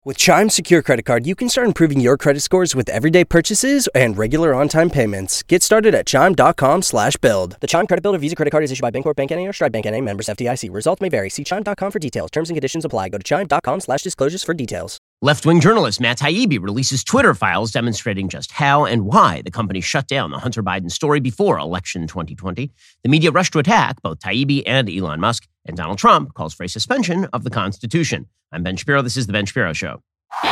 With Chime Secure Credit Card, you can start improving your credit scores with everyday purchases and regular on-time payments. Get started at Chime.com/build. The Chime Credit Builder Visa Credit Card is issued by Bancorp Bank N.A. or Stride Bank N.A. Members FDIC. Results may vary. See Chime.com for details. Terms and conditions apply. Go to Chime.com/disclosures for details. Left-wing journalist Matt Taibbi releases Twitter files demonstrating just how and why the company shut down the Hunter Biden story before election 2020. The media rushed to attack both Taibbi and Elon Musk, and Donald Trump calls for a suspension of the Constitution. I'm Ben Shapiro. This is The Ben Shapiro Show.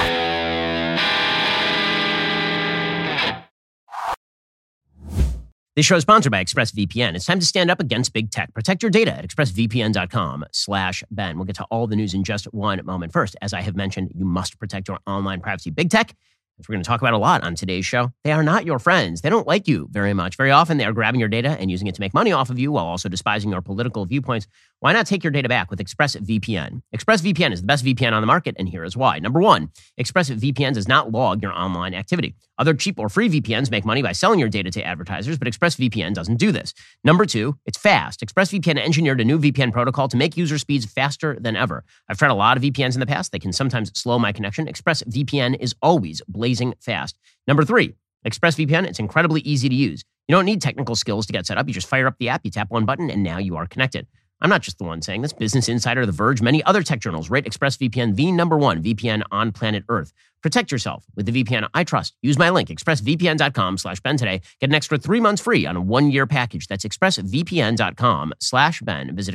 This show is sponsored by ExpressVPN. It's time to stand up against big tech. Protect your data at expressvpn.com/Ben. We'll get to all the news in just one moment. First, as I have mentioned, you must protect your online privacy. Big tech, which we're going to talk about a lot on today's show, they are not your friends. They don't like you very much. Very often, they are grabbing your data and using it to make money off of you while also despising your political viewpoints. Why not take your data back with ExpressVPN? ExpressVPN is the best VPN on the market, and here is why. Number one, ExpressVPN does not log your online activity. Other cheap or free VPNs make money by selling your data to advertisers, but ExpressVPN doesn't do this. Number two, it's fast. ExpressVPN engineered a new VPN protocol to make user speeds faster than ever. I've tried a lot of VPNs in the past. They can sometimes slow my connection. ExpressVPN is always blazing fast. Number three, ExpressVPN, it's incredibly easy to use. You don't need technical skills to get set up. You just fire up the app, you tap one button, and now you are connected. I'm not just the one saying this. Business Insider, The Verge, many other tech journals rate ExpressVPN the number one VPN on planet Earth. Protect yourself with the VPN I trust. Use my link, expressvpn.com/Ben today. Get an extra 3 months free on a 1-year package. That's expressvpn.com/Ben. Visit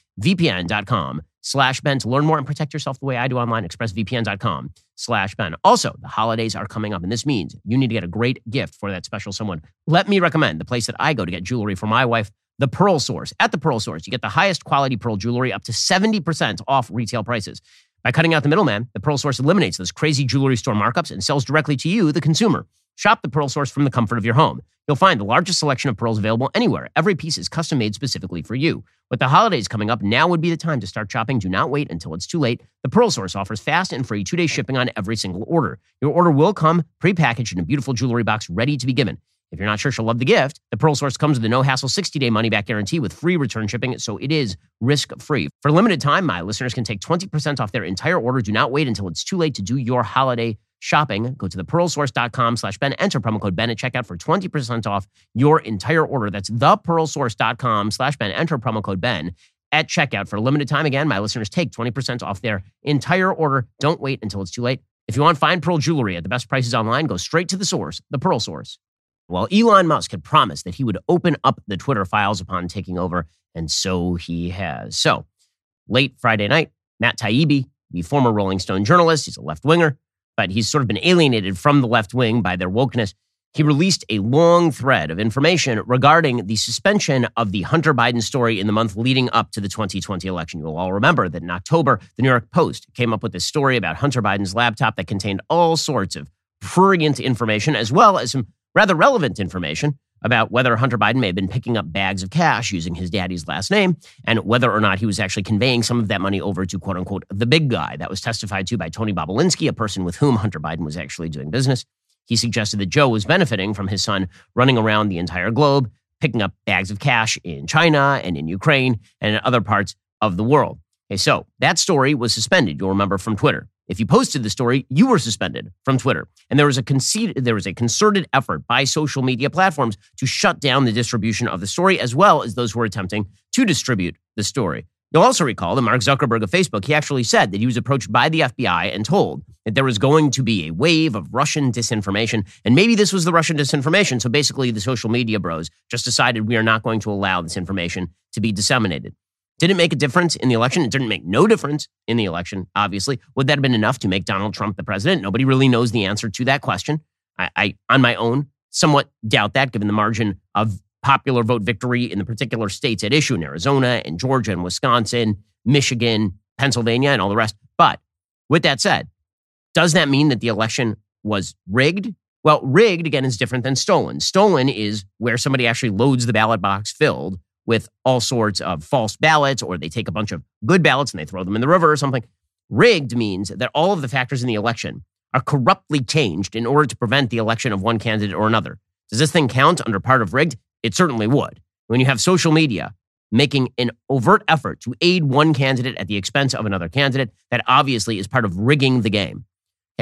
expressvpn.com/Ben to learn more and protect yourself the way I do online. expressvpn.com/Ben. Also, the holidays are coming up, and this means you need to get a great gift for that special someone. Let me recommend the place that I go to get jewelry for my wife, The Pearl Source. At The Pearl Source, you get the highest quality pearl jewelry up to 70% off retail prices. By cutting out the middleman, The Pearl Source eliminates those crazy jewelry store markups and sells directly to you, the consumer. Shop The Pearl Source from the comfort of your home. You'll find the largest selection of pearls available anywhere. Every piece is custom made specifically for you. With the holidays coming up, now would be the time to start shopping. Do not wait until it's too late. The Pearl Source offers fast and free 2-day shipping on every single order. Your order will come pre-packaged in a beautiful jewelry box ready to be given. If you're not sure she'll love the gift, the Pearl Source comes with a no-hassle 60-day money-back guarantee with free return shipping, so it is risk-free. For a limited time, my listeners can take 20% off their entire order. Do not wait until it's too late to do your holiday shopping. Go to thepearlsource.com/Ben. Enter promo code Ben at checkout for 20% off your entire order. That's thepearlsource.com/Ben. Enter promo code Ben at checkout for a limited time. Again, my listeners take 20% off their entire order. Don't wait until it's too late. If you want fine pearl jewelry at the best prices online, go straight to the source, the Pearl Source. Well, Elon Musk had promised that he would open up the Twitter files upon taking over, and so he has. So, late Friday night, Matt Taibbi, the former Rolling Stone journalist, he's a left-winger, but he's sort of been alienated from the left wing by their wokeness. He released a long thread of information regarding the suspension of the Hunter Biden story in the month leading up to the 2020 election. You'll all remember that in October, the New York Post came up with this story about Hunter Biden's laptop that contained all sorts of prurient information, as well as some rather relevant information about whether Hunter Biden may have been picking up bags of cash using his daddy's last name and whether or not he was actually conveying some of that money over to, quote unquote, the big guy. That was testified to by Tony Bobulinski, a person with whom Hunter Biden was actually doing business. He suggested that Joe was benefiting from his son running around the entire globe, picking up bags of cash in China and in Ukraine and in other parts of the world. Okay, so that story was suspended, you'll remember, from Twitter. If you posted the story, you were suspended from Twitter. And there was a concerted effort by social media platforms to shut down the distribution of the story, as well as those who were attempting to distribute the story. You'll also recall that Mark Zuckerberg of Facebook, he actually said that he was approached by the FBI and told that there was going to be a wave of Russian disinformation. And maybe this was the Russian disinformation. So basically, the social media bros just decided we are not going to allow this information to be disseminated. Did it make a difference in the election? It didn't make no difference in the election, obviously. Would that have been enough to make Donald Trump the president? Nobody really knows the answer to that question. I on my own, somewhat doubt that, given the margin of popular vote victory in the particular states at issue in Arizona and Georgia and Wisconsin, Michigan, Pennsylvania, and all the rest. But with that said, does that mean that the election was rigged? Well, rigged, again, is different than stolen. Stolen is where somebody actually loads the ballot box filled with all sorts of false ballots, or they take a bunch of good ballots and they throw them in the river or something. Rigged means that all of the factors in the election are corruptly changed in order to prevent the election of one candidate or another. Does this thing count under part of rigged? It certainly would. When you have social media making an overt effort to aid one candidate at the expense of another candidate, that obviously is part of rigging the game.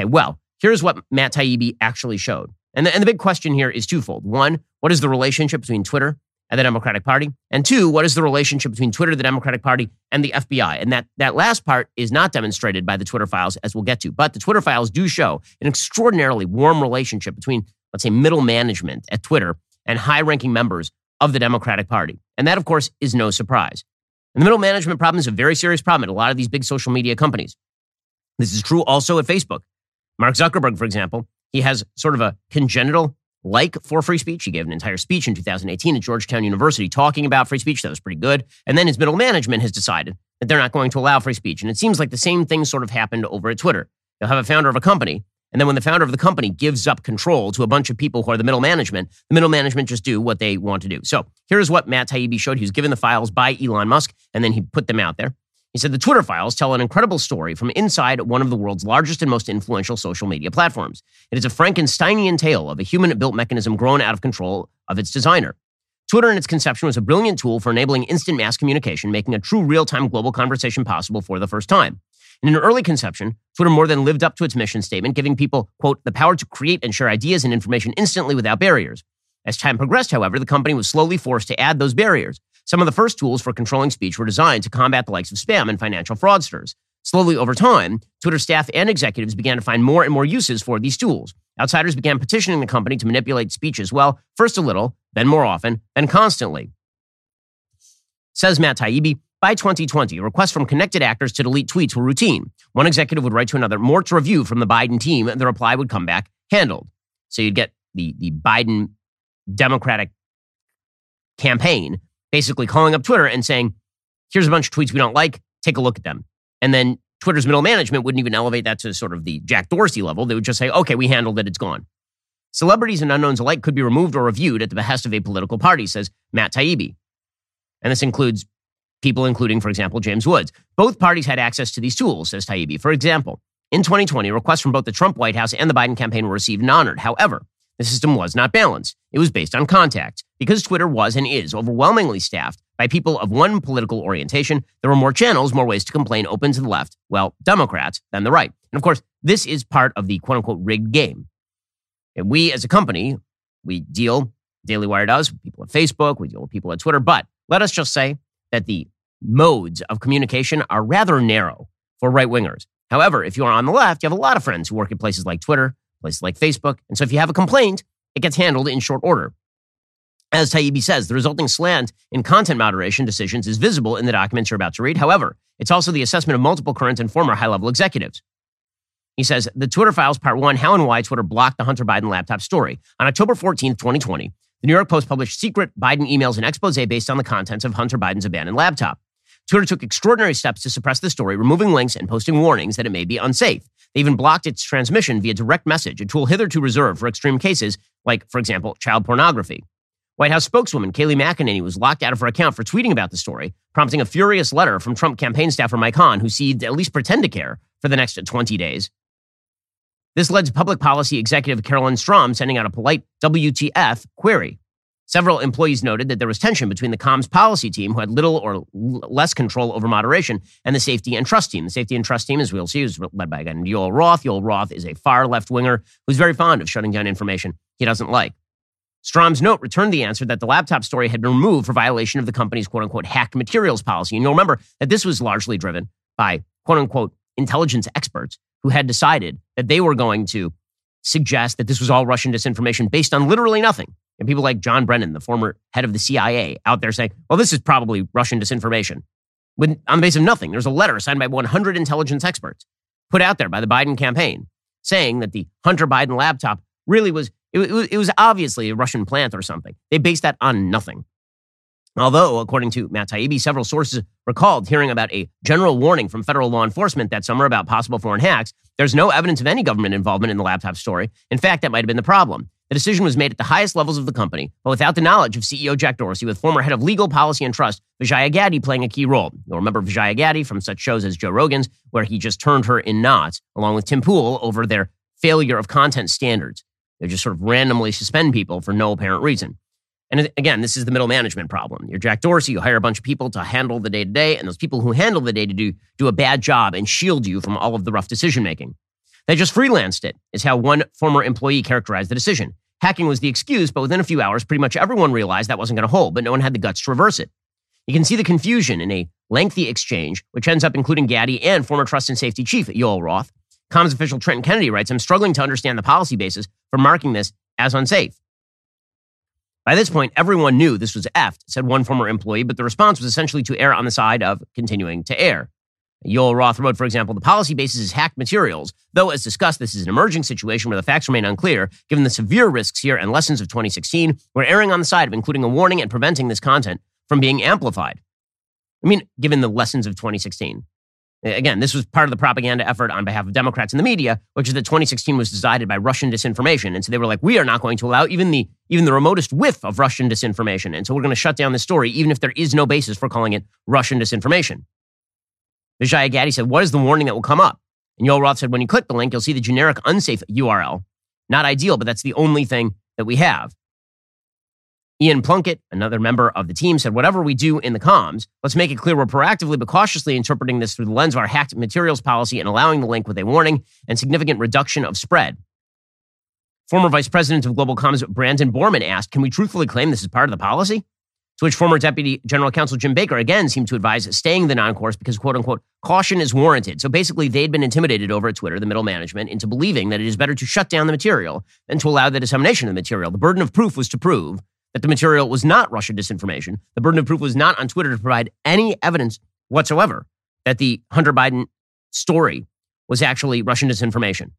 Okay, well, here's what Matt Taibbi actually showed. And the big question here is twofold. One, what is the relationship between Twitter and the Democratic Party? And two, what is the relationship between Twitter, the Democratic Party, and the FBI? And that last part is not demonstrated by the Twitter files, as we'll get to. But the Twitter files do show an extraordinarily warm relationship between, let's say, middle management at Twitter and high-ranking members of the Democratic Party. And that, of course, is no surprise. And the middle management problem is a very serious problem at a lot of these big social media companies. This is true also at Facebook. Mark Zuckerberg, for example, he has sort of a congenital like for free speech. He gave an entire speech in 2018 at Georgetown University talking about free speech. That was pretty good. And then his middle management has decided that they're not going to allow free speech. And it seems like the same thing sort of happened over at Twitter. You'll have a founder of a company, and then when the founder of the company gives up control to a bunch of people who are the middle management just do what they want to do. So here's what Matt Taibbi showed. He was given the files by Elon Musk, and then he put them out there. He said the Twitter files tell an incredible story from inside one of the world's largest and most influential social media platforms. It is a Frankensteinian tale of a human-built mechanism grown out of control of its designer. Twitter in its conception was a brilliant tool for enabling instant mass communication, making a true real-time global conversation possible for the first time. In an early conception, Twitter more than lived up to its mission statement, giving people, quote, the power to create and share ideas and information instantly without barriers. As time progressed, however, the company was slowly forced to add those barriers. Some of the first tools for controlling speech were designed to combat the likes of spam and financial fraudsters. Slowly over time, Twitter staff and executives began to find more and more uses for these tools. Outsiders began petitioning the company to manipulate speech as well, first a little, then more often, then constantly. Says Matt Taibbi, by 2020, requests from connected actors to delete tweets were routine. One executive would write to another, more to review from the Biden team, and the reply would come back handled. So you'd get the Biden Democratic campaign basically calling up Twitter and saying, here's a bunch of tweets we don't like, take a look at them. And then Twitter's middle management wouldn't even elevate that to sort of the Jack Dorsey level. They would just say, okay, we handled it, it's gone. Celebrities and unknowns alike could be removed or reviewed at the behest of a political party, says Matt Taibbi. And this includes people including, for example, James Woods. Both parties had access to these tools, says Taibbi. For example, in 2020, requests from both the Trump White House and the Biden campaign were received and honored. However, the system was not balanced. It was based on contacts. Because Twitter was and is overwhelmingly staffed by people of one political orientation, there were more channels, more ways to complain open to the left, well, Democrats, than the right. And of course, this is part of the quote-unquote rigged game. And we as a company, we deal, Daily Wire does, with people at Facebook, we deal with people at Twitter, but let us just say that the modes of communication are rather narrow for right-wingers. However, if you are on the left, you have a lot of friends who work at places like Twitter, places like Facebook, and so if you have a complaint, it gets handled in short order. As Taibbi says, the resulting slant in content moderation decisions is visible in the documents you're about to read. However, it's also the assessment of multiple current and former high-level executives. He says, the Twitter Files Part 1, How and Why Twitter Blocked the Hunter Biden Laptop Story. On October 14th, 2020, the New York Post published secret Biden emails and expose based on the contents of Hunter Biden's abandoned laptop. Twitter took extraordinary steps to suppress the story, removing links and posting warnings that it may be unsafe. They even blocked its transmission via direct message, a tool hitherto reserved for extreme cases like, for example, child pornography. White House spokeswoman Kayleigh McEnany was locked out of her account for tweeting about the story, prompting a furious letter from Trump campaign staffer Mike Hahn, who seemed at least pretend to care for the next 20 days. This led to public policy executive Carolyn Strom sending out a polite WTF query. Several employees noted that there was tension between the comms policy team, who had little or less control over moderation, and the safety and trust team. The safety and trust team, as we'll see, is led by a guy named Yoel Roth. Yoel Roth is a far left-winger who's very fond of shutting down information he doesn't like. Strom's note returned the answer that the laptop story had been removed for violation of the company's quote-unquote hacked materials policy. And you'll remember that this was largely driven by quote-unquote intelligence experts who had decided that they were going to suggest that this was all Russian disinformation based on literally nothing. And people like John Brennan, the former head of the CIA, out there saying, well, this is probably Russian disinformation. On the basis of nothing. There's a letter signed by 100 intelligence experts put out there by the Biden campaign saying that the Hunter Biden laptop really was, it was obviously a Russian plant or something. They based that on nothing. Although, according to Matt Taibbi, several sources recalled hearing about a general warning from federal law enforcement that summer about possible foreign hacks, there's no evidence of any government involvement in the laptop story. In fact, that might have been the problem. The decision was made at the highest levels of the company, but without the knowledge of CEO Jack Dorsey, with former head of legal policy and trust, Vijaya Gadde, playing a key role. You'll remember Vijaya Gadde from such shows as Joe Rogan's, where he just turned her in knots, along with Tim Pool, over their failure of content standards. They just sort of randomly suspend people for no apparent reason. And again, this is the middle management problem. You're Jack Dorsey, you hire a bunch of people to handle the day-to-day, and those people who handle the day-to-day do a bad job and shield you from all of the rough decision-making. They just freelanced it, is how one former employee characterized the decision. Hacking was the excuse, but within a few hours, pretty much everyone realized that wasn't going to hold, but no one had the guts to reverse it. You can see the confusion in a lengthy exchange, which ends up including Gaddy and former Trust and Safety Chief Yoel Roth. Comms official Trenton Kennedy writes, I'm struggling to understand the policy basis for marking this as unsafe. By this point, everyone knew this was effed, said one former employee, but the response was essentially to err on the side of continuing to err. Yoel Roth wrote, for example, the policy basis is hacked materials, though, as discussed, this is an emerging situation where the facts remain unclear. Given the severe risks here and lessons of 2016, we're erring on the side of including a warning and preventing this content from being amplified. I mean, given the lessons of 2016. Again, this was part of the propaganda effort on behalf of Democrats in the media, which is that 2016 was decided by Russian disinformation. And so they were like, we are not going to allow even the remotest whiff of Russian disinformation. And so we're going to shut down this story, even if there is no basis for calling it Russian disinformation. Vijaya Gaddy said, what is the warning that will come up? And Yoel Roth said, when you click the link, you'll see the generic unsafe URL. Not ideal, but that's the only thing that we have. Ian Plunkett, another member of the team, said, whatever we do in the comms, let's make it clear we're proactively but cautiously interpreting this through the lens of our hacked materials policy and allowing the link with a warning and significant reduction of spread. Former Vice President of Global Comms Brandon Borman asked, can we truthfully claim this is part of the policy? To which former Deputy General Counsel Jim Baker again seemed to advise staying the non-course because, quote unquote, caution is warranted. So basically, they'd been intimidated over at Twitter, the middle management, into believing that it is better to shut down the material than to allow the dissemination of the material. The burden of proof was to prove that the material was not Russian disinformation. The burden of proof was not on Twitter to provide any evidence whatsoever that the Hunter Biden story was actually Russian disinformation.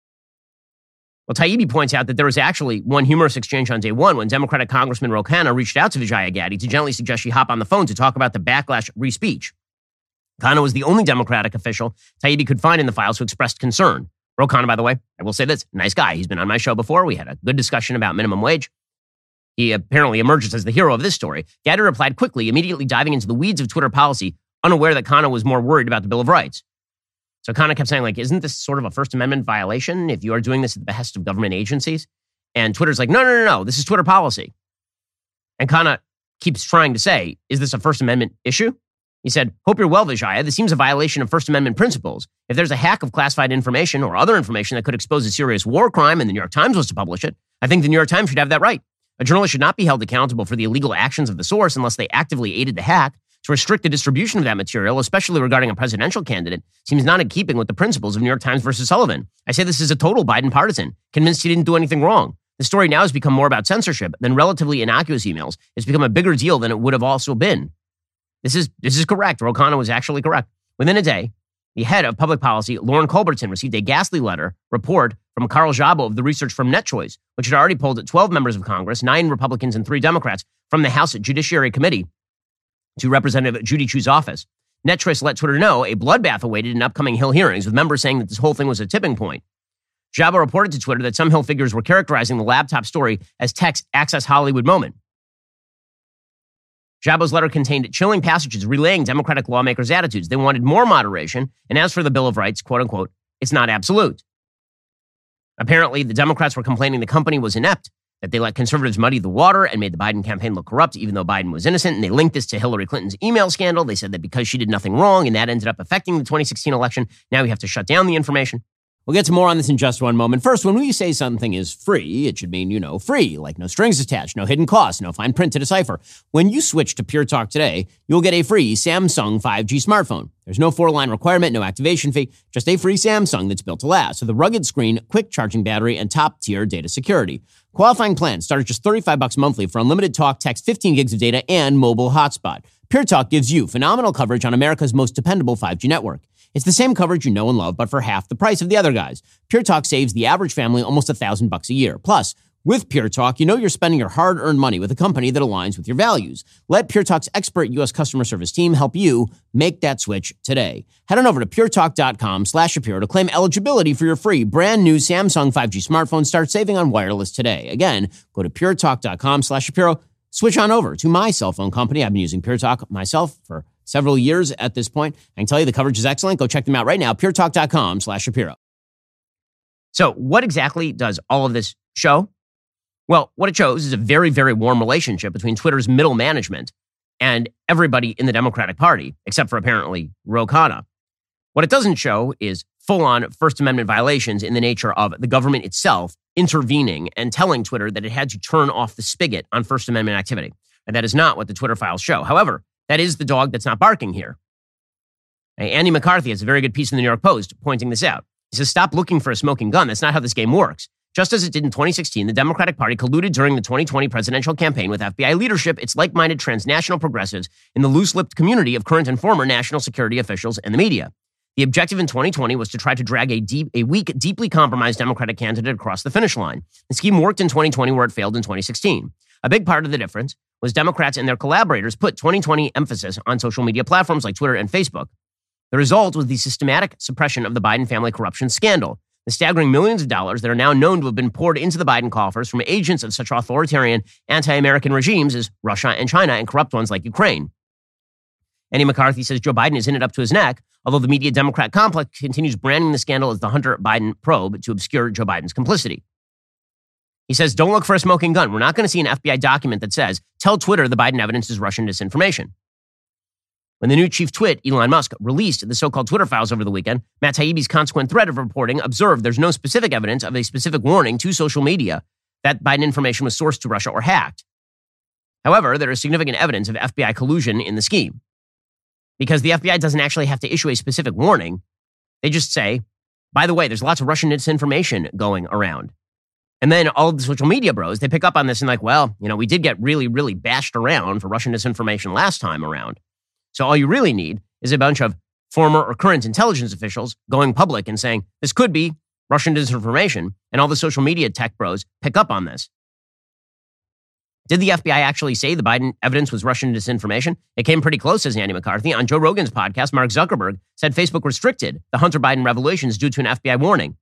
Well, Taibbi points out that there was actually one humorous exchange on day one when Democratic Congressman Ro Khanna reached out to Vijaya Gaddy to gently suggest she hop on the phone to talk about the backlash re-speech. Khanna was the only Democratic official Taibbi could find in the files who expressed concern. Ro Khanna, by the way, I will say this, nice guy. He's been on my show before. We had a good discussion about minimum wage. He apparently emerges as the hero of this story. Gaddy replied quickly, immediately diving into the weeds of Twitter policy, unaware that Khanna was more worried about the Bill of Rights. So Khanna kept saying, like, isn't this sort of a First Amendment violation if you are doing this at the behest of government agencies? And Twitter's like, no, this is Twitter policy. And Khanna keeps trying to say, is this a First Amendment issue? He said, hope you're well, Vijaya. This seems a violation of First Amendment principles. If there's a hack of classified information or other information that could expose a serious war crime and the New York Times was to publish it, I think the New York Times should have that right. A journalist should not be held accountable for the illegal actions of the source unless they actively aided the hack. To restrict the distribution of that material, especially regarding a presidential candidate, seems not in keeping with the principles of New York Times versus Sullivan. I say this is a total Biden partisan, convinced he didn't do anything wrong. The story now has become more about censorship than relatively innocuous emails. It's become a bigger deal than it would have also been. This is correct. Ro Khanna was actually correct. Within a day, the head of public policy, Lauren Culbertson, received a ghastly report from Carl Szabo of the research firm NetChoice, which had already polled 12 members of Congress, 9 Republicans and 3 Democrats, from the House Judiciary Committee to Representative Judy Chu's office. NetChoice let Twitter know a bloodbath awaited in upcoming Hill hearings, with members saying that this whole thing was a tipping point. Szabo reported to Twitter that some Hill figures were characterizing the laptop story as tech's Access Hollywood moment. Szabo's letter contained chilling passages relaying Democratic lawmakers' attitudes. They wanted more moderation, and as for the Bill of Rights, quote unquote, it's not absolute. Apparently, the Democrats were complaining the company was inept, that they let conservatives muddy the water and made the Biden campaign look corrupt, even though Biden was innocent. And they linked this to Hillary Clinton's email scandal. They said that because she did nothing wrong and that ended up affecting the 2016 election, now we have to shut down the information. We'll get to more on this in just one moment. First, when we say something is free, it should mean, free, like no strings attached, no hidden costs, no fine print to decipher. When you switch to Pure Talk today, you'll get a free Samsung 5G smartphone. There's no 4-line requirement, no activation fee, just a free Samsung that's built to last with a rugged screen, quick charging battery, and top-tier data security. Qualifying plans start at just $35 monthly for unlimited talk, text, 15 gigs of data, and mobile hotspot. Pure Talk gives you phenomenal coverage on America's most dependable 5G network. It's the same coverage you know and love, but for half the price of the other guys. Pure Talk saves the average family almost $1,000 a year. Plus, with Pure Talk, you know you're spending your hard-earned money with a company that aligns with your values. Let Pure Talk's expert U.S. customer service team help you make that switch today. Head on over to puretalk.com/Shapiro to claim eligibility for your free brand new Samsung 5G smartphone. Start saving on wireless today. Again, go to puretalk.com/Shapiro. Switch on over to my cell phone company. I've been using Pure Talk myself for several years at this point. I can tell you the coverage is excellent. Go check them out right now, puretalk.com/Shapiro. So what exactly does all of this show? Well, what it shows is a very, very warm relationship between Twitter's middle management and everybody in the Democratic Party, except for apparently Ro Khanna. What it doesn't show is full-on First Amendment violations in the nature of the government itself intervening and telling Twitter that it had to turn off the spigot on First Amendment activity. And that is not what the Twitter files show. However, that is the dog that's not barking here. Andy McCarthy has a very good piece in the New York Post pointing this out. He says, stop looking for a smoking gun. That's not how this game works. Just as it did in 2016, the Democratic Party colluded during the 2020 presidential campaign with FBI leadership, its like-minded transnational progressives, in the loose-lipped community of current and former national security officials and the media. The objective in 2020 was to try to drag a weak, deeply compromised Democratic candidate across the finish line. The scheme worked in 2020 where it failed in 2016. A big part of the difference was Democrats and their collaborators put 2020 emphasis on social media platforms like Twitter and Facebook. The result was the systematic suppression of the Biden family corruption scandal. The staggering millions of dollars that are now known to have been poured into the Biden coffers from agents of such authoritarian, anti-American regimes as Russia and China and corrupt ones like Ukraine. Andy McCarthy says Joe Biden is in it up to his neck, although the media Democrat complex continues branding the scandal as the Hunter Biden probe to obscure Joe Biden's complicity. He says, don't look for a smoking gun. We're not going to see an FBI document that says, tell Twitter the Biden evidence is Russian disinformation. When the new chief twit, Elon Musk, released the so-called Twitter files over the weekend, Matt Taibbi's consequent thread of reporting observed there's no specific evidence of a specific warning to social media that Biden information was sourced to Russia or hacked. However, there is significant evidence of FBI collusion in the scheme. Because the FBI doesn't actually have to issue a specific warning. They just say, by the way, there's lots of Russian disinformation going around. And then all of the social media bros, they pick up on this and like, well, we did get really, really bashed around for Russian disinformation last time around. So all you really need is a bunch of former or current intelligence officials going public and saying, this could be Russian disinformation, and all the social media tech bros pick up on this. Did the FBI actually say the Biden evidence was Russian disinformation? It came pretty close, says Andy McCarthy. On Joe Rogan's podcast, Mark Zuckerberg said Facebook restricted the Hunter Biden revelations due to an FBI warning.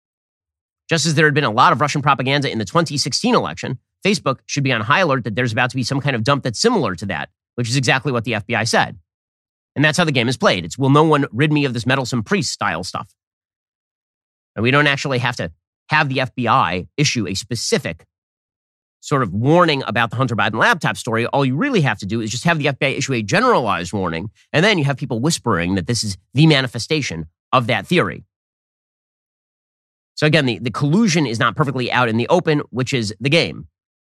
Just as there had been a lot of Russian propaganda in the 2016 election, Facebook should be on high alert that there's about to be some kind of dump that's similar to that, which is exactly what the FBI said. And that's how the game is played. It's, will no one rid me of this meddlesome priest style stuff. And we don't actually have to have the FBI issue a specific sort of warning about the Hunter Biden laptop story. All you really have to do is just have the FBI issue a generalized warning, and then you have people whispering that this is the manifestation of that theory. So again, the collusion is not perfectly out in the open, which is the game.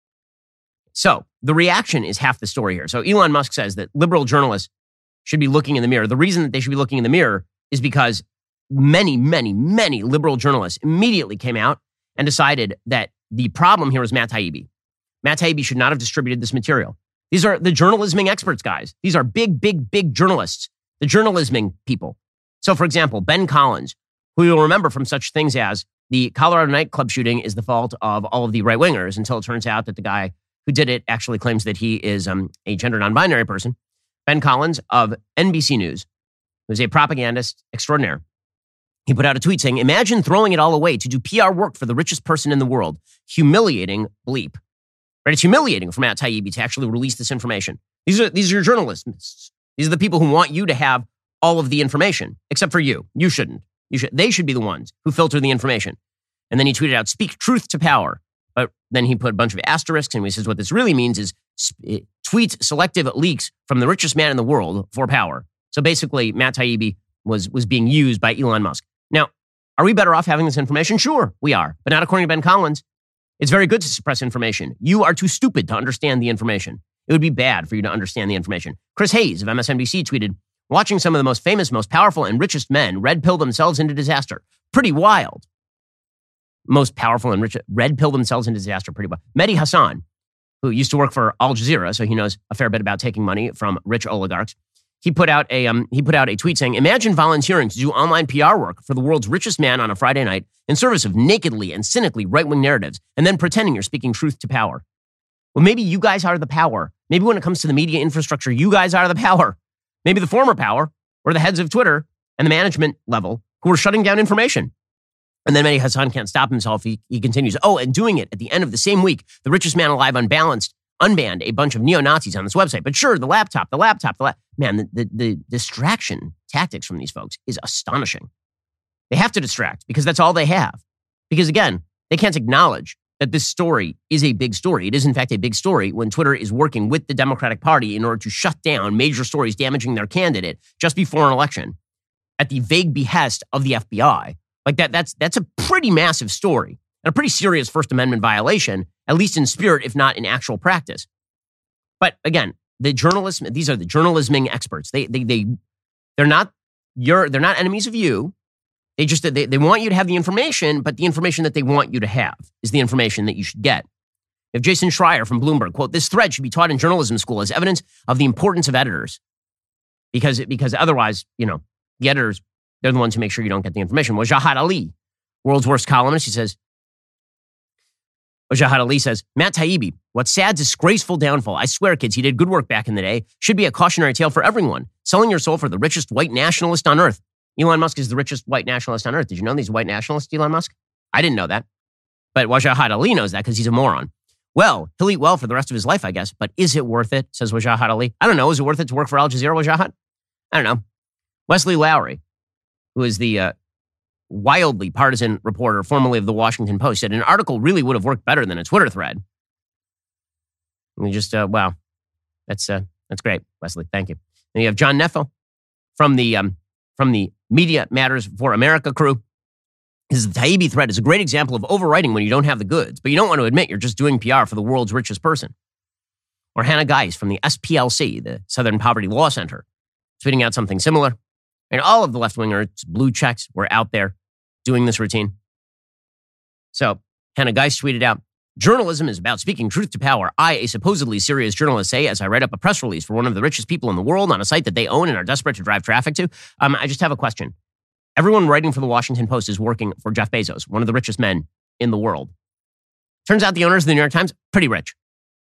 So the reaction is half the story here. So Elon Musk says that liberal journalists should be looking in the mirror. The reason that they should be looking in the mirror is because many, many, many liberal journalists immediately came out and decided that the problem here was Matt Taibbi. Matt Taibbi should not have distributed this material. These are the journalisming experts, guys. These are big, big, big journalists, the journalisming people. So, for example, Ben Collins, who you'll remember from such things as the Colorado nightclub shooting is the fault of all of the right-wingers until it turns out that the guy who did it actually claims that he is a gender non-binary person. Ben Collins of NBC News, who's a propagandist extraordinaire, he put out a tweet saying, imagine throwing it all away to do PR work for the richest person in the world. Humiliating bleep. Right? It's humiliating for Matt Taibbi to actually release this information. These are your journalists. These are the people who want you to have all of the information, except for you. You shouldn't. They should be the ones who filter the information. And then he tweeted out, speak truth to power. But then he put a bunch of asterisks and he says what this really means is tweet selective leaks from the richest man in the world for power. So basically, Matt Taibbi was being used by Elon Musk. Now, are we better off having this information? Sure, we are. But not according to Ben Collins. It's very good to suppress information. You are too stupid to understand the information. It would be bad for you to understand the information. Chris Hayes of MSNBC tweeted, watching some of the most famous, most powerful, and richest men red pill themselves into disaster. Pretty wild. Most powerful and rich, red pill themselves into disaster. Pretty wild. Mehdi Hassan, who used to work for Al Jazeera, so he knows a fair bit about taking money from rich oligarchs. He put out a tweet saying, imagine volunteering to do online PR work for the world's richest man on a Friday night in service of nakedly and cynically right-wing narratives, and then pretending you're speaking truth to power. Well, maybe you guys are the power. Maybe when it comes to the media infrastructure, you guys are the power. Maybe the former power or the heads of Twitter and the management level who are shutting down information. And then Mehdi Hassan can't stop himself. He continues, and doing it at the end of the same week, the richest man alive unbanned a bunch of neo-Nazis on this website. But sure, the laptop. Man, the distraction tactics from these folks is astonishing. They have to distract because that's all they have. Because again, they can't acknowledge that this story is a big story. It is in fact a big story when Twitter is working with the Democratic Party in order to shut down major stories damaging their candidate just before an election. at the vague behest of the FBI. Like that's a pretty massive story and a pretty serious First Amendment violation, at least in spirit, if not in actual practice. But again, these are the journalisming experts. They're not enemies of you. They want you to have the information, but the information that they want you to have is the information that you should get. If Jason Schreier from Bloomberg, quote, "This thread should be taught in journalism school as evidence of the importance of editors." Because otherwise, the editors, they're the ones who make sure you don't get the information. Wajahat Ali, world's worst columnist, Wajahat Ali says, "Matt Taibbi, what's sad, disgraceful downfall. I swear, kids, he did good work back in the day. Should be a cautionary tale for everyone. Selling your soul for the richest white nationalist on earth." Elon Musk is the richest white nationalist on earth. Did you know he's a white nationalist, Elon Musk? I didn't know that. But Wajahat Ali knows that because he's a moron. Well, he'll eat well for the rest of his life, I guess. But is it worth it, says Wajahat Ali. I don't know. Is it worth it to work for Al Jazeera, Wajahat? I don't know. Wesley Lowery, who is the wildly partisan reporter formerly of the Washington Post, said an article really would have worked better than a Twitter thread. And we just, wow. That's great, Wesley. Thank you. And you have John Neffo from the Media Matters for America crew. The Taibbi thread is a great example of overwriting when you don't have the goods, but you don't want to admit you're just doing PR for the world's richest person. Or Hannah Geis from the SPLC, the Southern Poverty Law Center, tweeting out something similar. And all of the left-wingers, blue checks, were out there doing this routine. So Hannah Geis tweeted out, "Journalism is about speaking truth to power. I, a supposedly serious journalist, say as I write up a press release for one of the richest people in the world on a site that they own and are desperate to drive traffic to." I just have a question. Everyone writing for the Washington Post is working for Jeff Bezos, one of the richest men in the world. Turns out the owners of the New York Times, pretty rich.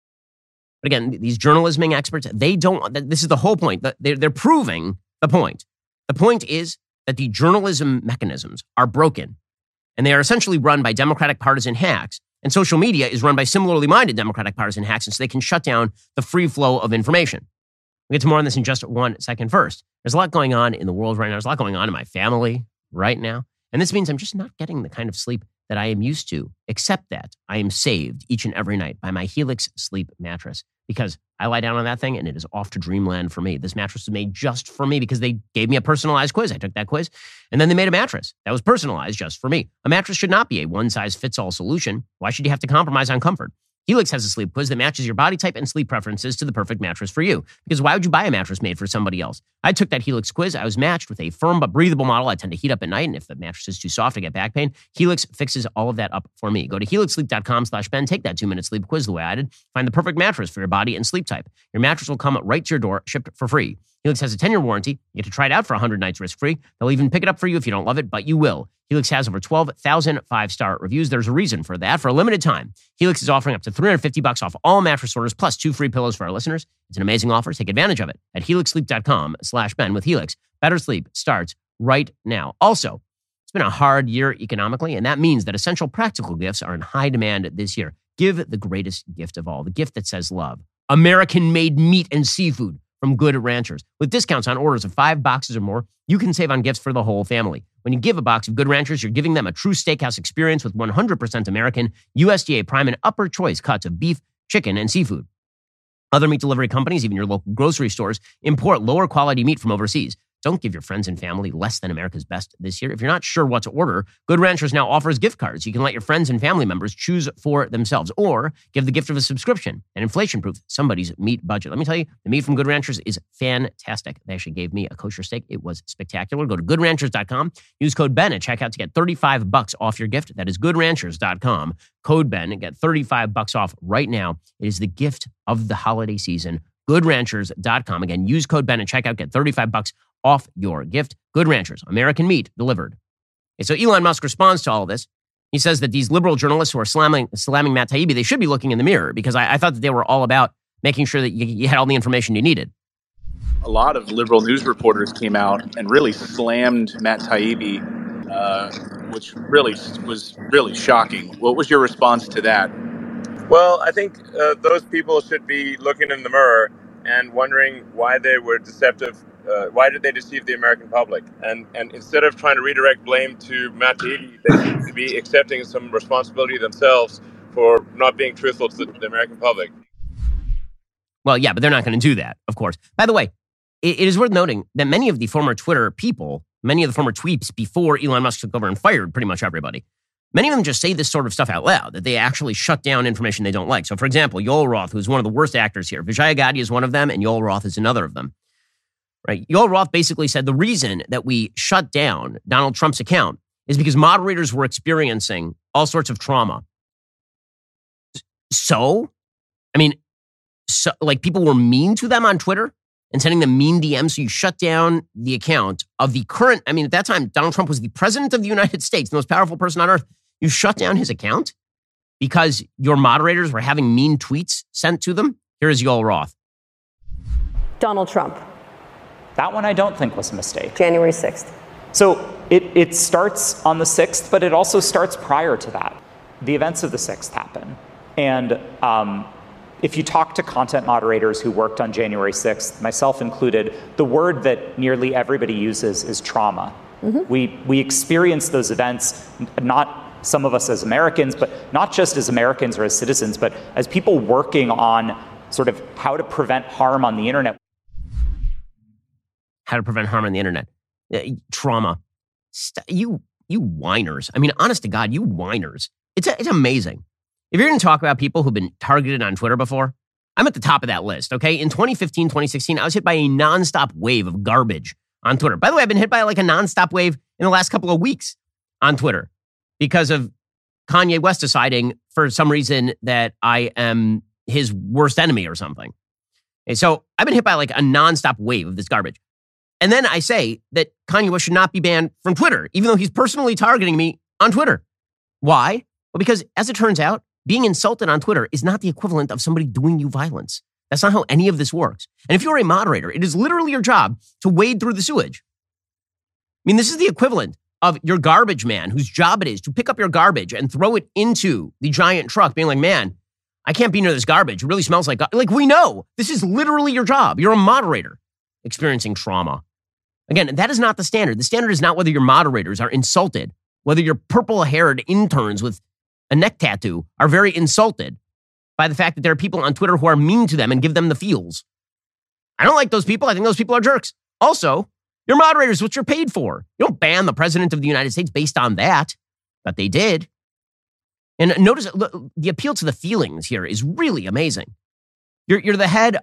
But again, these journalisming experts, this is the whole point. They're proving the point. The point is that the journalism mechanisms are broken, and they are essentially run by Democratic partisan hacks. And social media is run by similarly minded Democratic partisan hacks, and so they can shut down the free flow of information. We'll get to more on this in just 1 second. First, there's a lot going on in the world right now. There's a lot going on in my family right now. And this means I'm just not getting the kind of sleep that I am used to, except that I am saved each and every night by my Helix sleep mattress, because I lie down on that thing and it is off to dreamland for me. This mattress was made just for me because they gave me a personalized quiz. I took that quiz, and then they made a mattress that was personalized just for me. A mattress should not be a one-size-fits-all solution. Why should you have to compromise on comfort? Helix has a sleep quiz that matches your body type and sleep preferences to the perfect mattress for you. Because why would you buy a mattress made for somebody else? I took that Helix quiz. I was matched with a firm but breathable model I tend to heat up at night, and if the mattress is too soft, I get back pain. Helix fixes all of that up for me. Go to helixsleep.com/Ben. Take that 2-minute sleep quiz the way I did. Find the perfect mattress for your body and sleep type. Your mattress will come right to your door, shipped for free. Helix has a 10-year warranty. You get to try it out for 100 nights risk-free. They'll even pick it up for you if you don't love it, but you will. Helix has over 12,000 5-star reviews. There's a reason for that. For a limited time, Helix is offering up to $350 off all mattress orders, plus 2 free pillows for our listeners. It's an amazing offer. Take advantage of it at helixsleep.com/Ben. With Helix, better sleep starts right now. Also, it's been a hard year economically, and that means that essential practical gifts are in high demand this year. Give the greatest gift of all, the gift that says love. American-made meat and seafood from Good Ranchers. With discounts on orders of 5 boxes or more, you can save on gifts for the whole family. When you give a box of Good Ranchers, you're giving them a true steakhouse experience with 100% American, USDA prime and upper choice cuts of beef, chicken, and seafood. Other meat delivery companies, even your local grocery stores, import lower quality meat from overseas. Don't give your friends and family less than America's best this year. If you're not sure what to order, Good Ranchers now offers gift cards. You can let your friends and family members choose for themselves, or give the gift of a subscription, an inflation-proof somebody's meat budget. Let me tell you, the meat from Good Ranchers is fantastic. They actually gave me a kosher steak. It was spectacular. Go to goodranchers.com. Use code Ben at checkout to get $35 off your gift. That is goodranchers.com. Code Ben and get $35 off right now. It is the gift of the holiday season. Goodranchers.com. Again, use code Ben at checkout. Get $35 off your gift. Good Ranchers, American meat delivered. Okay, so Elon Musk responds to all of this. He says that these liberal journalists who are slamming Matt Taibbi, they should be looking in the mirror, because I thought that they were all about making sure that you had all the information you needed. A lot of liberal news reporters came out and really slammed Matt Taibbi, which really was really shocking. What was your response to that? Well, I think those people should be looking in the mirror and wondering why they were deceptive. Why did they deceive the American public? And instead of trying to redirect blame to Matt Taibbi, they seem to be accepting some responsibility themselves for not being truthful to the American public. Well, yeah, but they're not going to do that, of course. By the way, it is worth noting that many of the former Twitter people, many of the former tweets before Elon Musk took over and fired pretty much everybody. Many of them just say this sort of stuff out loud, that they actually shut down information they don't like. So, for example, Yoel Roth, who's one of the worst actors here, Vijaya Gadde is one of them, and Yoel Roth is another of them. Right? Yoel Roth basically said the reason that we shut down Donald Trump's account is because moderators were experiencing all sorts of trauma. So, like people were mean to them on Twitter and sending them mean DMs. So you shut down the account of the current, at that time, Donald Trump was the president of the United States, the most powerful person on earth. You shut down his account because your moderators were having mean tweets sent to them. Here is Yoel Roth. Donald Trump. That one I don't think was a mistake. January 6th. So it starts on the 6th, but it also starts prior to that. The events of the 6th happen. And if you talk to content moderators who worked on January 6th, myself included, the word that nearly everybody uses is trauma. Mm-hmm. We experience those events, not some of us as Americans, but not just as Americans or as citizens, but as people working on sort of how to prevent harm on the internet. How to prevent harm on the internet. Trauma. You whiners. Honest to God, you whiners. It's amazing. If you're going to talk about people who've been targeted on Twitter before, I'm at the top of that list, okay? In 2015, 2016, I was hit by a nonstop wave of garbage on Twitter. By the way, I've been hit by like a nonstop wave in the last couple of weeks on Twitter because of Kanye West deciding for some reason that I am his worst enemy or something. And so I've been hit by like a nonstop wave of this garbage. And then I say that Kanye West should not be banned from Twitter, even though he's personally targeting me on Twitter. Why? Well, because as it turns out, being insulted on Twitter is not the equivalent of somebody doing you violence. That's not how any of this works. And if you're a moderator, it is literally your job to wade through the sewage. This is the equivalent of your garbage man whose job it is to pick up your garbage and throw it into the giant truck, being like, man, I can't be near this garbage. It really smells like, we know this is literally your job. You're a moderator experiencing trauma. Again, that is not the standard. The standard is not whether your moderators are insulted, whether your purple-haired interns with a neck tattoo are very insulted by the fact that there are people on Twitter who are mean to them and give them the feels. I don't like those people. I think those people are jerks. Also, your moderators, what you're paid for. You don't ban the president of the United States based on that, but they did. And notice the appeal to the feelings here is really amazing. You're the head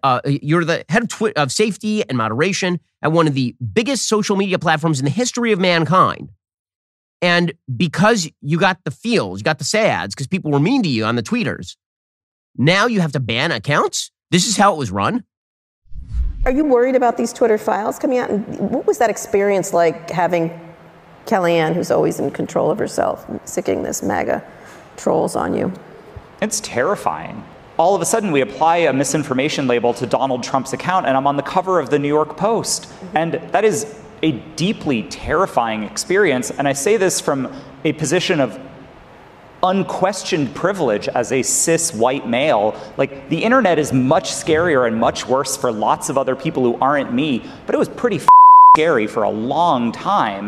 of safety and moderation at one of the biggest social media platforms in the history of mankind. And because you got the feels, you got the sads, because people were mean to you on the tweeters, now you have to ban accounts? This is how it was run? Are you worried about these Twitter files coming out? And what was that experience like having Kellyanne, who's always in control of herself, sicking this MAGA trolls on you? It's terrifying. All of a sudden, we apply a misinformation label to Donald Trump's account, and I'm on the cover of the New York Post. And that is a deeply terrifying experience. And I say this from a position of unquestioned privilege as a cis white male. Like, the internet is much scarier and much worse for lots of other people who aren't me, but it was pretty scary for a long time.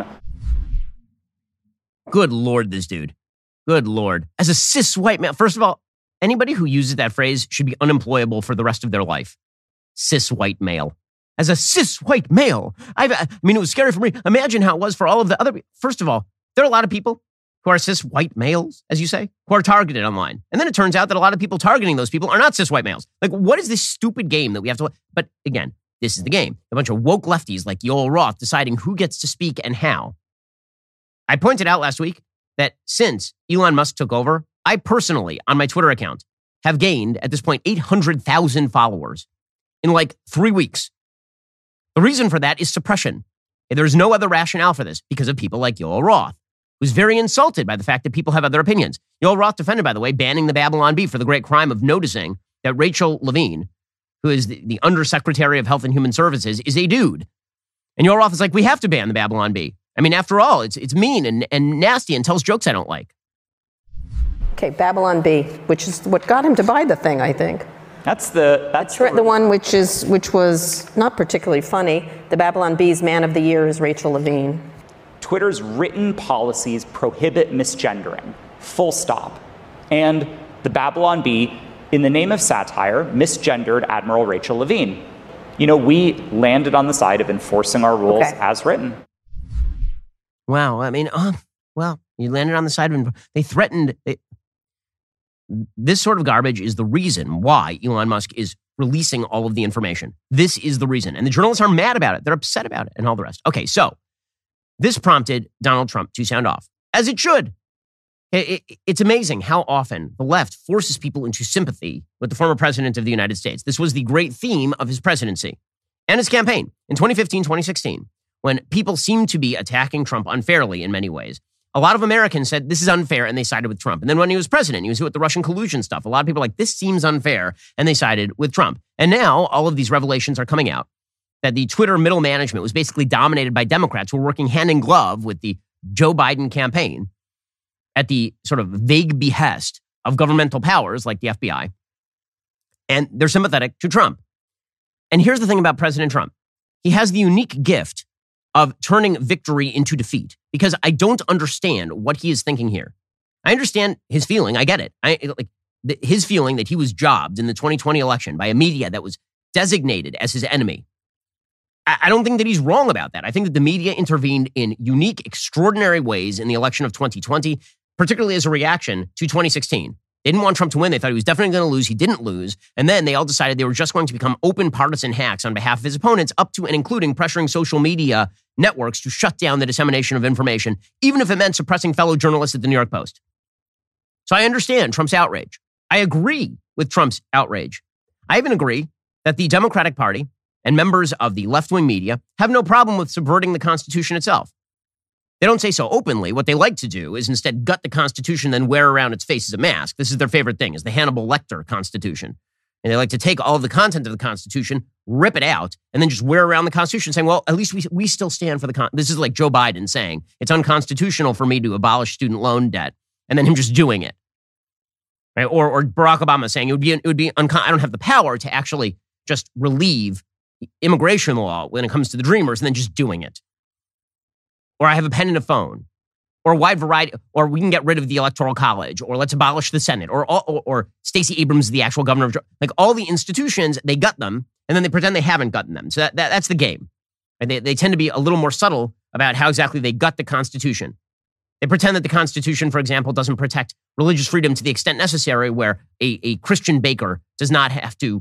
Good Lord, this dude. Good Lord. As a cis white male, first of all, anybody who uses that phrase should be unemployable for the rest of their life. Cis white male. As a cis white male, it was scary for me. Imagine how it was for all of the other people. First of all, there are a lot of people who are cis white males, as you say, who are targeted online. And then it turns out that a lot of people targeting those people are not cis white males. Like, what is this stupid game that we have to... But again, this is the game. A bunch of woke lefties like Yoel Roth deciding who gets to speak and how. I pointed out last week that since Elon Musk took over, I personally, on my Twitter account, have gained, at this point, 800,000 followers in like 3 weeks. The reason for that is suppression. There's no other rationale for this because of people like Yoel Roth, who's very insulted by the fact that people have other opinions. Yoel Roth defended, by the way, banning the Babylon Bee for the great crime of noticing that Rachel Levine, who is the Undersecretary of Health and Human Services, is a dude. And Yoel Roth is like, we have to ban the Babylon Bee. After all, it's mean and nasty and tells jokes I don't like. Okay, Babylon Bee, which is what got him to buy the thing, I think. That's the one which was not particularly funny. The Babylon Bee's Man of the Year is Rachel Levine. Twitter's written policies prohibit misgendering, full stop. And the Babylon Bee, in the name of satire, misgendered Admiral Rachel Levine. We landed on the side of enforcing our rules as written. Wow. I mean, well, you landed on the side of they threatened. This sort of garbage is the reason why Elon Musk is releasing all of the information. This is the reason. And the journalists are mad about it. They're upset about it and all the rest. Okay, so this prompted Donald Trump to sound off, as it should. It's amazing how often the left forces people into sympathy with the former president of the United States. This was the great theme of his presidency and his campaign in 2015, 2016, when people seemed to be attacking Trump unfairly in many ways. A lot of Americans said this is unfair and they sided with Trump. And then when he was president, he was with the Russian collusion stuff. A lot of people were like, this seems unfair, and they sided with Trump. And now all of these revelations are coming out that the Twitter middle management was basically dominated by Democrats who were working hand in glove with the Joe Biden campaign at the sort of vague behest of governmental powers like the FBI. And they're sympathetic to Trump. And here's the thing about President Trump. He has the unique gift of turning victory into defeat, because I don't understand what he is thinking here. I understand his feeling. I get it. His feeling that he was jobbed in the 2020 election by a media that was designated as his enemy. I don't think that he's wrong about that. I think that the media intervened in unique, extraordinary ways in the election of 2020, particularly as a reaction to 2016. They didn't want Trump to win. They thought he was definitely going to lose. He didn't lose. And then they all decided they were just going to become open partisan hacks on behalf of his opponents, up to and including pressuring social media networks to shut down the dissemination of information, even if it meant suppressing fellow journalists at the New York Post. So I understand Trump's outrage. I agree with Trump's outrage. I even agree that the Democratic Party and members of the left-wing media have no problem with subverting the Constitution itself. They don't say so openly. What they like to do is instead gut the Constitution, then wear around its face as a mask. This is their favorite thing, is the Hannibal Lecter Constitution. And they like to take all of the content of the Constitution, rip it out, and then just wear around the Constitution saying, well, at least we still stand for the Constitution. This is like Joe Biden saying, it's unconstitutional for me to abolish student loan debt, and then him just doing it. Right? Or Barack Obama saying I don't have the power to actually just relieve immigration law when it comes to the Dreamers, and then just doing it. Or I have a pen and a phone, or a wide variety, or we can get rid of the Electoral College, or let's abolish the Senate, or Stacey Abrams, the actual governor of Georgia. Like all the institutions, they gut them, and then they pretend they haven't gotten them. So that's the game. And they tend to be a little more subtle about how exactly they gut the Constitution. They pretend that the Constitution, for example, doesn't protect religious freedom to the extent necessary, where a Christian baker does not have to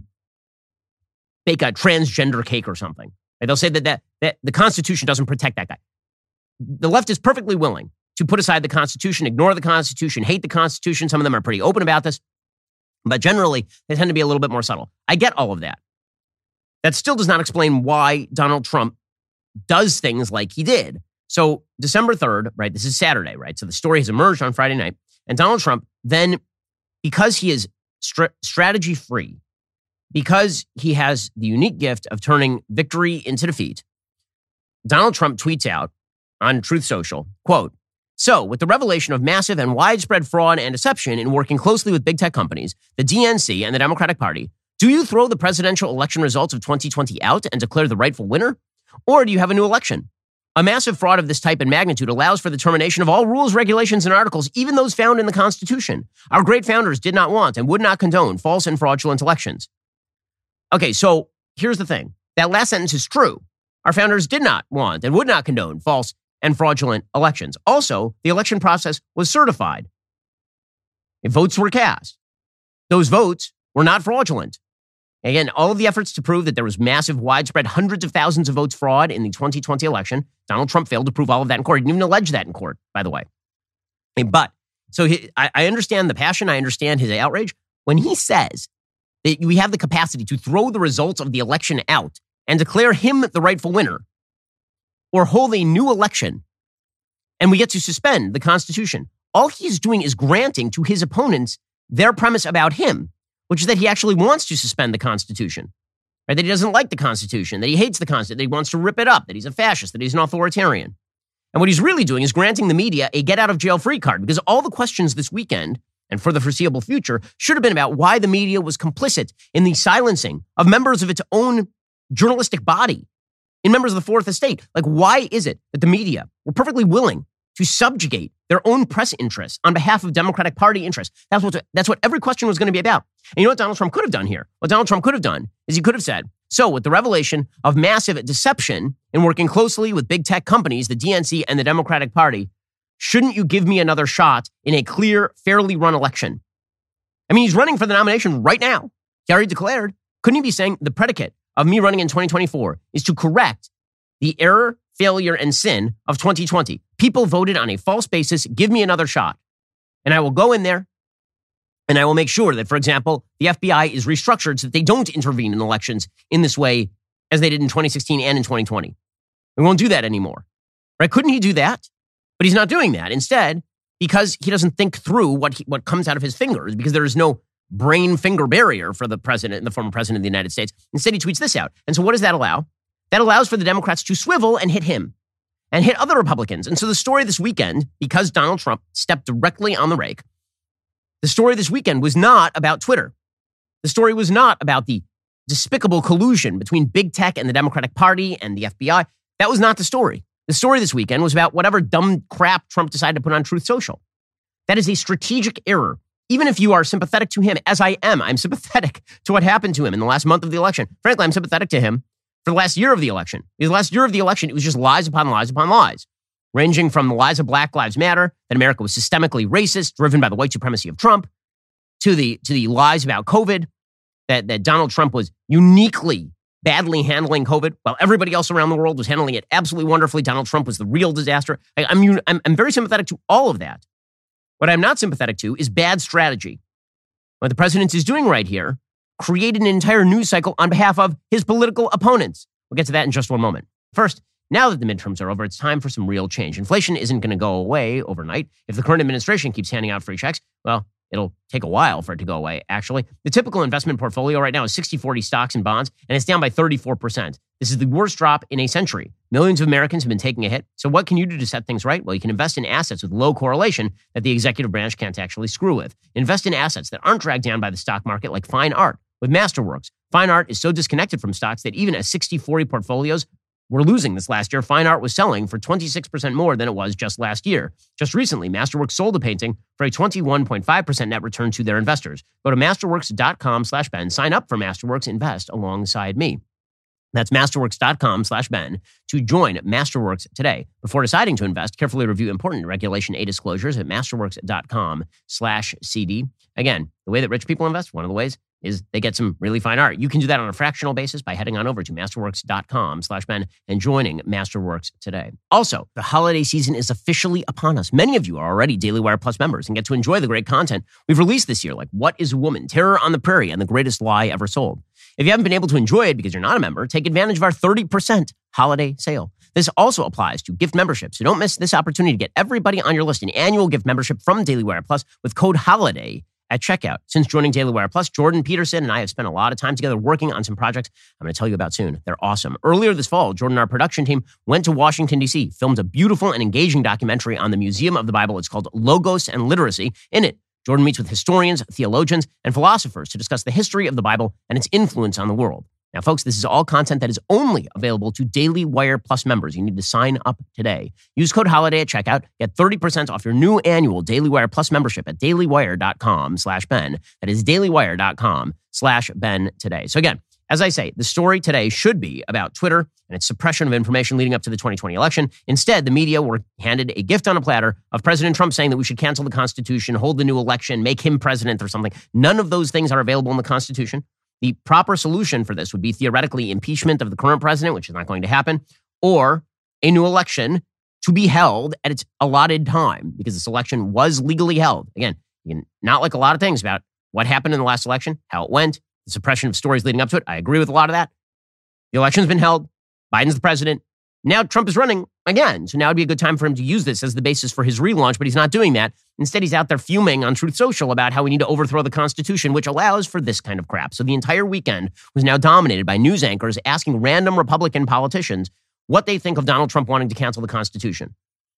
bake a transgender cake or something. Right? They'll say that the Constitution doesn't protect that guy. The left is perfectly willing to put aside the Constitution, ignore the Constitution, hate the Constitution. Some of them are pretty open about this. But generally, they tend to be a little bit more subtle. I get all of that. That still does not explain why Donald Trump does things like he did. So December 3rd, right, this is Saturday, right? So the story has emerged on Friday night. And Donald Trump then, because he is strategy free, because he has the unique gift of turning victory into defeat, Donald Trump tweets out on Truth Social, quote, "So, with the revelation of massive and widespread fraud and deception in working closely with big tech companies, the DNC, and the Democratic Party, do you throw the presidential election results of 2020 out and declare the rightful winner? Or do you have a new election? A massive fraud of this type and magnitude allows for the termination of all rules, regulations, and articles, even those found in the Constitution. Our great founders did not want and would not condone false and fraudulent elections." Okay, so here's the thing. That last sentence is true. Our founders did not want and would not condone false and fraudulent elections. Also, the election process was certified. Votes were cast. Those votes were not fraudulent. Again, all of the efforts to prove that there was massive, widespread, hundreds of thousands of votes fraud in the 2020 election, Donald Trump failed to prove all of that in court. He didn't even allege that in court, by the way. But, so I understand the passion. I understand his outrage. When he says that we have the capacity to throw the results of the election out and declare him the rightful winner, or hold a new election, and we get to suspend the Constitution, all he's doing is granting to his opponents their premise about him, which is that he actually wants to suspend the Constitution, right? That he doesn't like the Constitution, that he hates the Constitution, that he wants to rip it up, that he's a fascist, that he's an authoritarian. And what he's really doing is granting the media a get-out-of-jail-free card, because all the questions this weekend and for the foreseeable future should have been about why the media was complicit in the silencing of members of its own journalistic body, in members of the Fourth Estate. Like, why is it that the media were perfectly willing to subjugate their own press interests on behalf of Democratic Party interests. That's what every question was going to be about. And you know what Donald Trump could have done here? What Donald Trump could have done is he could have said, so with the revelation of massive deception in working closely with big tech companies, the DNC and the Democratic Party, shouldn't you give me another shot in a clear, fairly run election? I mean, he's running for the nomination right now. He already declared. Couldn't he be saying the predicate of me running in 2024 is to correct the error, failure, and sin of 2020? People voted on a false basis. Give me another shot. And I will go in there and I will make sure that, for example, the FBI is restructured so that they don't intervene in elections in this way as they did in 2016 and in 2020. We won't do that anymore. Right? Couldn't he do that? But he's not doing that. Instead, because he doesn't think through what comes out of his fingers, because there is no brain-finger barrier for the president and the former president of the United States. Instead, he tweets this out. And so what does that allow? That allows for the Democrats to swivel and hit him and hit other Republicans. And so the story this weekend, because Donald Trump stepped directly on the rake, the story this weekend was not about Twitter. The story was not about the despicable collusion between big tech and the Democratic Party and the FBI. That was not the story. The story this weekend was about whatever dumb crap Trump decided to put on Truth Social. That is a strategic error. Even if you are sympathetic to him, as I am, I'm sympathetic to what happened to him in the last month of the election. Frankly, I'm sympathetic to him for the last year of the election. Because the last year of the election, it was just lies upon lies upon lies, ranging from the lies of Black Lives Matter, that America was systemically racist, driven by the white supremacy of Trump, to the lies about COVID, that Donald Trump was uniquely badly handling COVID while everybody else around the world was handling it absolutely wonderfully. Donald Trump was the real disaster. I'm very sympathetic to all of that. What I'm not sympathetic to is bad strategy. What the president is doing right here, created an entire news cycle on behalf of his political opponents. We'll get to that in just one moment. First, now that the midterms are over, it's time for some real change. Inflation isn't going to go away overnight. If the current administration keeps handing out free checks, well, it'll take a while for it to go away, actually. The typical investment portfolio right now is 60-40 stocks and bonds, and it's down by 34%. This is the worst drop in a century. Millions of Americans have been taking a hit. So what can you do to set things right? Well, you can invest in assets with low correlation that the executive branch can't actually screw with. Invest in assets that aren't dragged down by the stock market, like fine art. With Masterworks, fine art is so disconnected from stocks that even as 60-40 portfolios were losing this last year, fine art was selling for 26% more than it was just last year. Just recently, Masterworks sold a painting for a 21.5% net return to their investors. Go to masterworks.com/Ben. Sign up for Masterworks. Invest alongside me. That's masterworks.com/Ben to join Masterworks today. Before deciding to invest, carefully review important Regulation A disclosures at masterworks.com/CD. Again, the way that rich people invest, one of the ways is they get some really fine art. You can do that on a fractional basis by heading on over to masterworks.com/Ben and joining Masterworks today. Also, the holiday season is officially upon us. Many of you are already Daily Wire Plus members and get to enjoy the great content we've released this year, like What is a Woman?, Terror on the Prairie, and The Greatest Lie Ever Sold. If you haven't been able to enjoy it because you're not a member, take advantage of our 30% holiday sale. This also applies to gift memberships, so don't miss this opportunity to get everybody on your list an annual gift membership from Daily Wire Plus with code HOLIDAY at checkout. Since joining Daily Wire Plus, Jordan Peterson and I have spent a lot of time together working on some projects I'm going to tell you about soon. They're awesome. Earlier this fall, Jordan and our production team went to Washington, D.C., filmed a beautiful and engaging documentary on the Museum of the Bible. It's called Logos and Literacy. In it, Jordan meets with historians, theologians, and philosophers to discuss the history of the Bible and its influence on the world. Now, folks, this is all content that is only available to Daily Wire Plus members. You need to sign up today. Use code HOLIDAY at checkout. Get 30% off your new annual Daily Wire Plus membership at dailywire.com/Ben. That is dailywire.com/Ben today. So again, as I say, the story today should be about Twitter and its suppression of information leading up to the 2020 election. Instead, the media were handed a gift on a platter of President Trump saying that we should cancel the Constitution, hold the new election, make him president or something. None of those things are available in the Constitution. The proper solution for this would be theoretically impeachment of the current president, which is not going to happen, or a new election to be held at its allotted time, because this election was legally held. Again, you can not like a lot of things about what happened in the last election, how it went, the suppression of stories leading up to it. I agree with a lot of that. The election's been held. Biden's the president. Now Trump is running again. So now would be a good time for him to use this as the basis for his relaunch, but he's not doing that. Instead, he's out there fuming on Truth Social about how we need to overthrow the Constitution, which allows for this kind of crap. So the entire weekend was now dominated by news anchors asking random Republican politicians what they think of Donald Trump wanting to cancel the Constitution.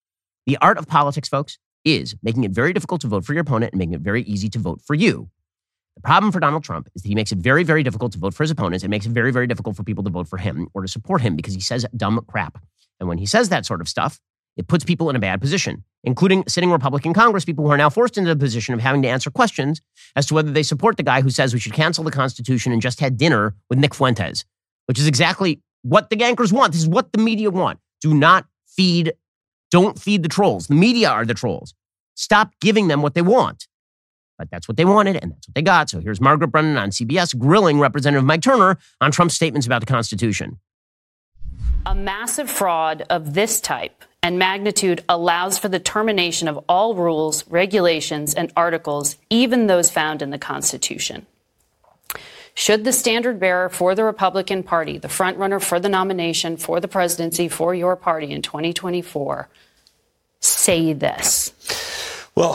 The art of politics, folks, is making it very difficult to vote for your opponent and making it very easy to vote for you. The problem for Donald Trump is that he makes it very, very difficult to vote for his opponents. It makes it very, very difficult for people to vote for him or to support him because he says dumb crap. And when he says that sort of stuff, it puts people in a bad position, including sitting Republican Congress people who are now forced into the position of having to answer questions as to whether they support the guy who says we should cancel the Constitution and just had dinner with Nick Fuentes, which is exactly what the gankers want. This is what the media want. Don't feed the trolls. The media are the trolls. Stop giving them what they want. But that's what they wanted, and that's what they got. So here's Margaret Brennan on CBS grilling Representative Mike Turner on Trump's statements about the Constitution. A massive fraud of this type and magnitude allows for the termination of all rules, regulations, and articles, even those found in the Constitution. Should the standard bearer for the Republican Party, the frontrunner for the nomination for the presidency for your party in 2024, say this? Well,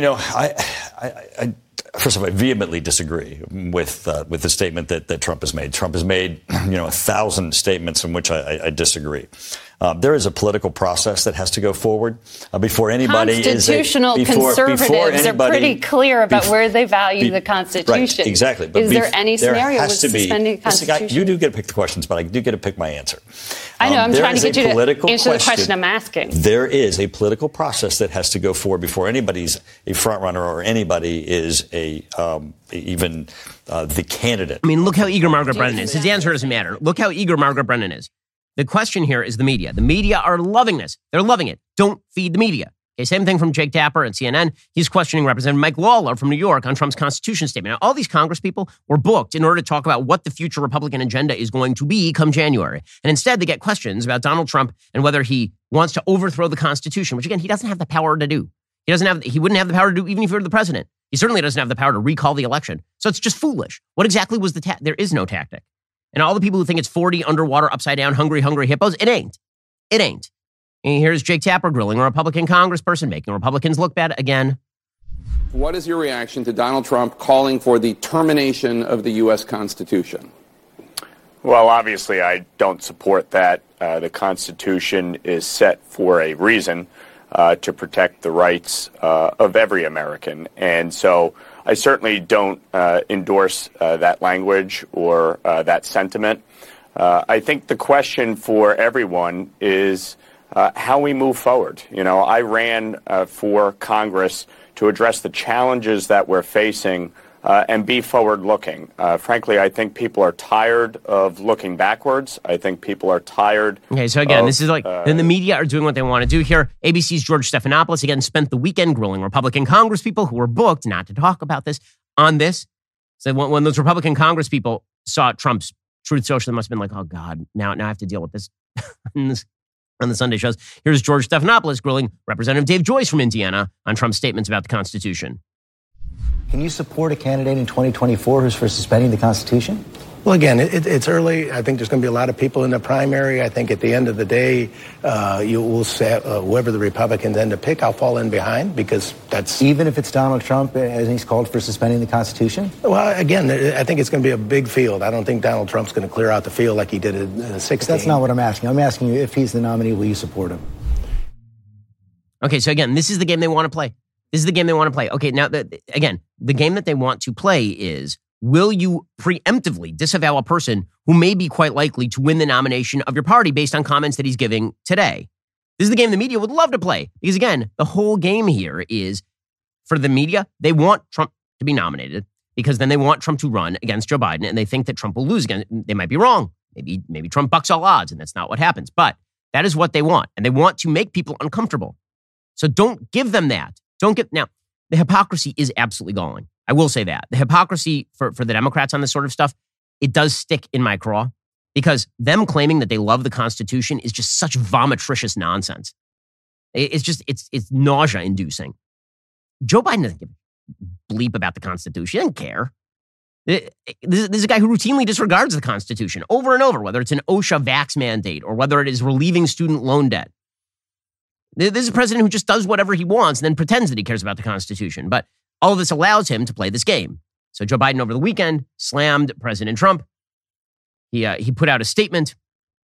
I first of all, I vehemently disagree with the statement that Trump has made. Trump has made, 1,000 statements in which I disagree. There is a political process that has to go forward before anybody Constitutional conservatives are pretty clear about where they value the Constitution. Right, exactly. But is there any scenario with suspending the Constitution? You do get to pick the questions, but I do get to pick my answer. I know. I'm trying to get you to answer the question I'm asking. There is a political process that has to go forward before anybody's a front runner or anybody is even the candidate. I mean, look how eager Margaret Brennan is. His answer doesn't matter. Look how eager Margaret Brennan is. The question here is the media. The media are loving this. They're loving it. Don't feed the media. Okay, same thing from Jake Tapper and CNN. He's questioning Representative Mike Lawler from New York on Trump's Constitution statement. Now, all these Congress people were booked in order to talk about what the future Republican agenda is going to be come January. And instead, they get questions about Donald Trump and whether he wants to overthrow the Constitution, which, again, he doesn't have the power to do. He wouldn't have the power to do even if he were the president. He certainly doesn't have the power to recall the election. So it's just foolish. What exactly was there is no tactic. And all the people who think it's 40 underwater, upside down, hungry hippos, it ain't. It ain't. And here's Jake Tapper grilling a Republican congressperson, making Republicans look bad again. What is your reaction to Donald Trump calling for the termination of the U.S. Constitution? Well, obviously, I don't support that. The Constitution is set for a reason, to protect the rights of every American. And so I certainly don't endorse that language or that sentiment. I think the question for everyone is how we move forward. I ran for Congress to address the challenges that we're facing and be forward-looking. Frankly, I think people are tired of looking backwards. I think people are tired. Okay, so again, this is like then the media are doing what they want to do here. ABC's George Stephanopoulos again spent the weekend grilling Republican Congress people who were booked not to talk about this on this. So when those Republican Congress people saw Trump's Truth Social, they must have been like, oh God, now I have to deal with this on the Sunday shows. Here's George Stephanopoulos grilling Representative Dave Joyce from Indiana on Trump's statements about the Constitution. Can you support a candidate in 2024 who's for suspending the Constitution? Well, again, it's early. I think there's going to be a lot of people in the primary. I think at the end of the day, you will say whoever the Republicans end up pick, I'll fall in behind because that's... Even if it's Donald Trump as he's called for suspending the Constitution? Well, again, I think it's going to be a big field. I don't think Donald Trump's going to clear out the field like he did in 2016. That's not what I'm asking. I'm asking you if he's the nominee, will you support him? Okay, so again, this is the game they want to play. Okay, now, again, the game that they want to play is, will you preemptively disavow a person who may be quite likely to win the nomination of your party based on comments that he's giving today? This is the game the media would love to play. Because again, the whole game here is, for the media, they want Trump to be nominated because then they want Trump to run against Joe Biden and they think that Trump will lose again. They might be wrong. Maybe Trump bucks all odds and that's not what happens. But that is what they want. And they want to make people uncomfortable. So don't give them that. Now, the hypocrisy is absolutely galling. I will say that. The hypocrisy for the Democrats on this sort of stuff, it does stick in my craw because them claiming that they love the Constitution is just such vomitricious nonsense. It's nausea-inducing. Joe Biden doesn't give a bleep about the Constitution. He doesn't care. This is a guy who routinely disregards the Constitution over and over, whether it's an OSHA vax mandate or whether it is relieving student loan debt. This is a president who just does whatever he wants and then pretends that he cares about the Constitution. But all of this allows him to play this game. So Joe Biden over the weekend slammed President Trump. He put out a statement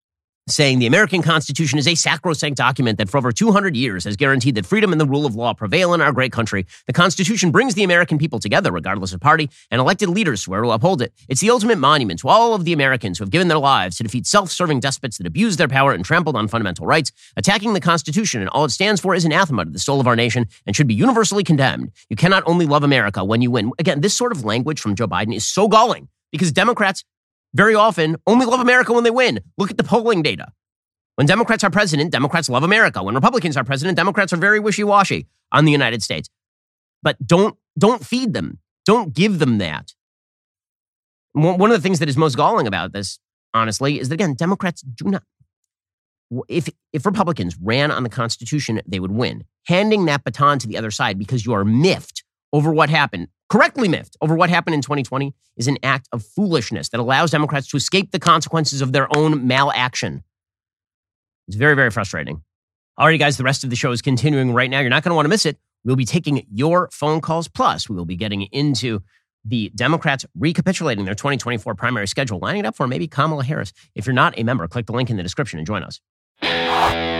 saying the American Constitution is a sacrosanct document that for over 200 years has guaranteed that freedom and the rule of law prevail in our great country. The Constitution brings the American people together, regardless of party, and elected leaders swear to uphold it. It's the ultimate monument to all of the Americans who have given their lives to defeat self-serving despots that abuse their power and trampled on fundamental rights. Attacking the Constitution and all it stands for is anathema to the soul of our nation and should be universally condemned. You cannot only love America when you win. Again, this sort of language from Joe Biden is so galling because Democrats very often only love America when they win. Look at the polling data. When Democrats are president, Democrats love America. When Republicans are president, Democrats are very wishy-washy on the United States. But don't feed them. Don't give them that. One of the things that is most galling about this, honestly, is that, again, Democrats do not. If Republicans ran on the Constitution, they would win. Handing that baton to the other side because you are miffed over what happened, correctly miffed over what happened in 2020, is an act of foolishness that allows Democrats to escape the consequences of their own malaction. It's very, very frustrating. All right, guys, the rest of the show is continuing right now. You're not going to want to miss it. We'll be taking your phone calls. Plus, we will be getting into the Democrats recapitulating their 2024 primary schedule, lining it up for maybe Kamala Harris. If you're not a member, click the link in the description and join us.